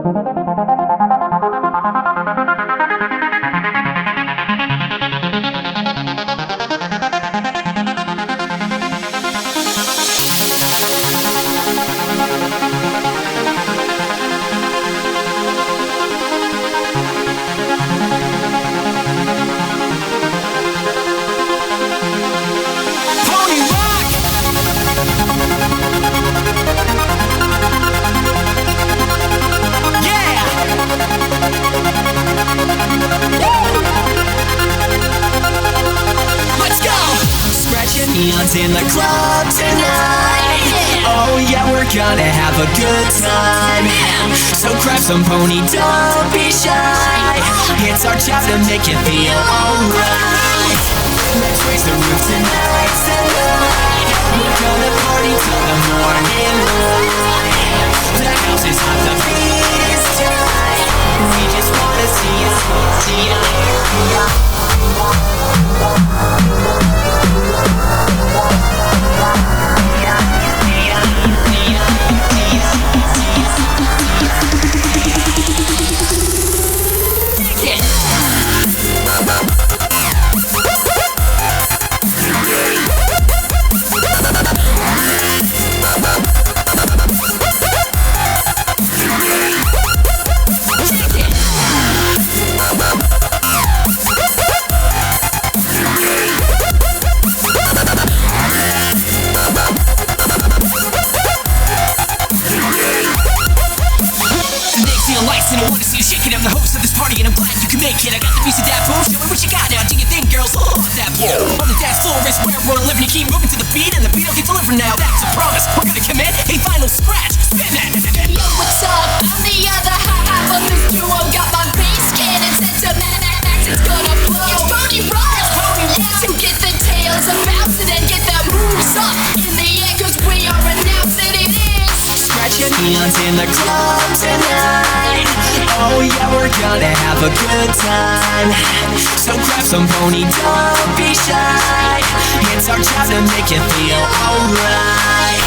Neon's in the club tonight. Oh yeah, we're gonna have a good time. So grab some pony, don't be shy. It's our job to make you feel alright. Let's raise the roof tonight. We're gonna party till the morning light. The house is hot, the beat is tight. We just wanna see you smile. And I wanna see you shaking. I'm the host of this party and I'm glad you can make it. I got the music that boom, show me what you got now. Do you think girls love that boom? On the dance floor is where we're living. You keep moving to the beat and the beat will get delivered now. That's a promise, we're gonna commit a final scratch. Spin that. Yo, what's up? I'm the other half of this duo. Got my bass cannon set to max. It's gonna blow. It's Pony Rock. Yeah, so get the tails and bounce it and get the moves up in the air, cause we are announcing it is Scratch your Neon's in the club tonight. Oh yeah, we're gonna have a good time. So grab some pony, don't be shy. It's our job to make you feel alright.